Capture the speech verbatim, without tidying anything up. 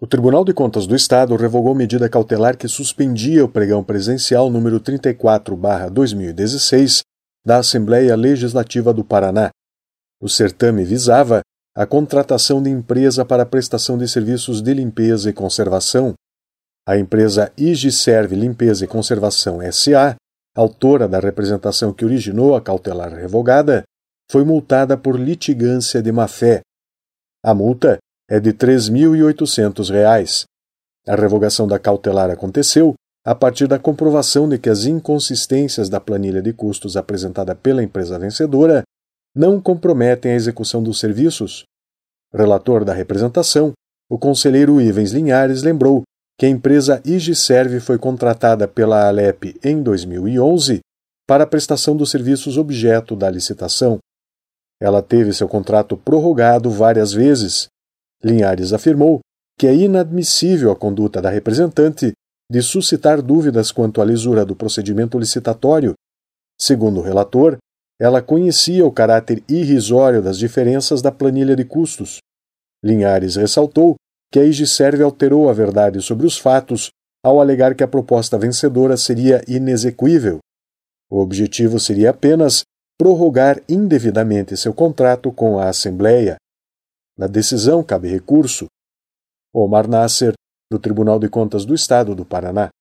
O Tribunal de Contas do Estado revogou medida cautelar que suspendia o pregão presencial número trinta e quatro barra dois mil e dezesseis da Assembleia Legislativa do Paraná. O certame visava a contratação de empresa para prestação de serviços de limpeza e conservação. A empresa Igiserve Limpeza e Conservação S A, autora da representação que originou a cautelar revogada, foi multada por litigância de má-fé. A multa é de três mil e oitocentos reais. A revogação da cautelar aconteceu a partir da comprovação de que as inconsistências da planilha de custos apresentada pela empresa vencedora não comprometem a execução dos serviços. Relator da representação, o conselheiro Ivens Linhares lembrou que a empresa Igiserve foi contratada pela Alep em dois mil e onze para a prestação dos serviços objeto da licitação. Ela teve seu contrato prorrogado várias vezes. Linhares afirmou que é inadmissível a conduta da representante de suscitar dúvidas quanto à lisura do procedimento licitatório. Segundo o relator, ela conhecia o caráter irrisório das diferenças da planilha de custos. Linhares ressaltou que a Igiserve alterou a verdade sobre os fatos ao alegar que a proposta vencedora seria inexequível. O objetivo seria apenas prorrogar indevidamente seu contrato com a Assembleia. Na decisão cabe recurso. Omar Nasser, do Tribunal de Contas do Estado do Paraná.